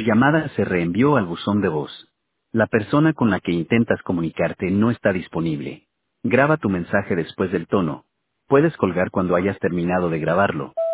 llamada se reenvió al buzón de voz. La persona con la que intentas comunicarte no está disponible. Graba tu mensaje después del tono. Puedes colgar cuando hayas terminado de grabarlo.